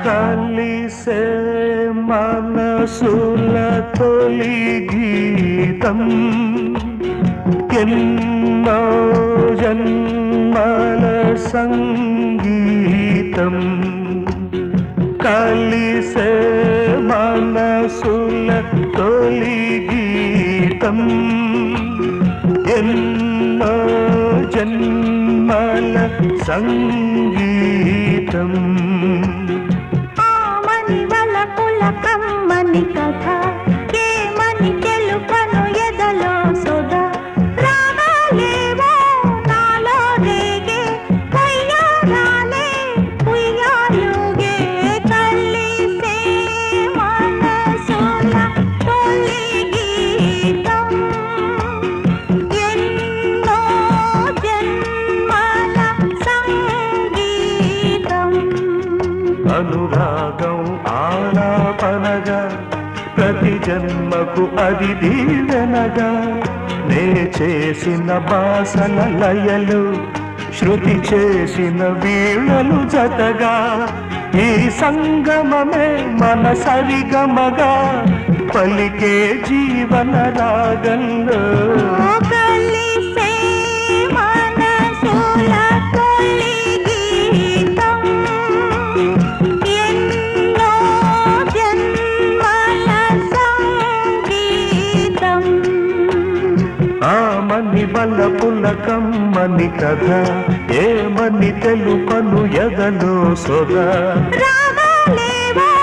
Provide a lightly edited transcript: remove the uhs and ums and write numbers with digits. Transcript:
కలిసే మనసుల తొలి గీతం ఎన్నో జన్మల సంగీతం కలిసే మనసుల తొలి గీతం ఎన్నో జన్మల సంగీతం ఆమని వలపుల కమ్మని కథ ఏమని తెలుపను ఎదలో సోదా రాగాలేవో నాలో రేగే ఉయ్యారాలే ఉయ్యాలుగే కలిసే మనసుల తొలి గీతం ఎన్నో జన్మల సంగీతం అనురాగం ఆలాపనగా ప్రతి జన్మకు అది దీవెనగా నే చేసిన బాసల లయలు శృతి చేసిన వీణలు జతగా ఈ సంగమమే మన సరిగమగా పలికే జీవన రాగంలో కలిసే మనసుల తొలి గీతం ఎన్నో జన్మల సంగీతం ఆమని వలపుల కమ్మని కథ ఏమని తెలుపను ఎదలో సొద రాగాలేవో